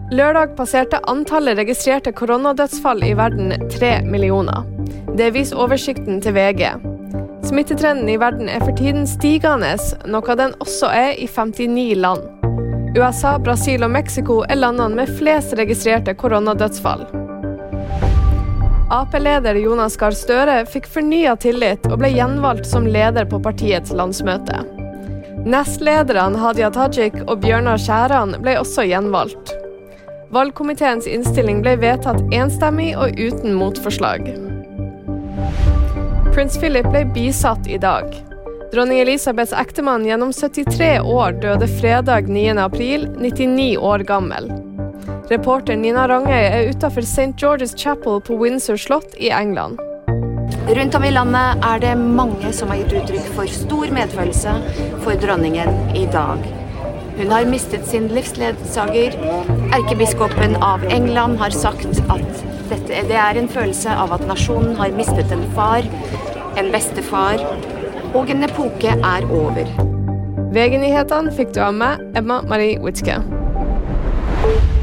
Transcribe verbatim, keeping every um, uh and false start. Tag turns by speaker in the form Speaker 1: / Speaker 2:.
Speaker 1: Lørdag passerte antallet registrerte koronadødsfall i verden tre millioner. Det viser oversikten til V G. Smittetrenden i verden er for tiden stigende, noe den også er i femtini land. U S A, Brasil og Mexico er landene med flest registrerte koronadødsfall. A P-leder Jonas Gahr Støre fikk fornyet tillit og ble gjenvalgt som leder på partiets landsmøte. Nestlederne Hadia Tajik og Bjørnar Skjæran ble også gjenvalgt. Valgkomiteens innstilling ble vedtatt enstemmig og uten motforslag. Prins Philip ble bisatt i dag. Dronning Elisabeths ektemann gjennom syttitre år døde fredag niende april, nittini år gammel. Reporter Nina Rangøy er utenfor Saint George's Chapel på Windsor slott i England.
Speaker 2: Rundt om i landet er det mange som har gitt uttrykk for stor medfølelse for dronningen i dag. Hun har mistet sin livsledsager. Erkebiskopen av England har sagt at dette, det er en følelse av at nasjonen har mistet en far, en bestefar, og en epoke er over.
Speaker 1: V G-nyhetene fikk du av meg, Emma Marie Witzke.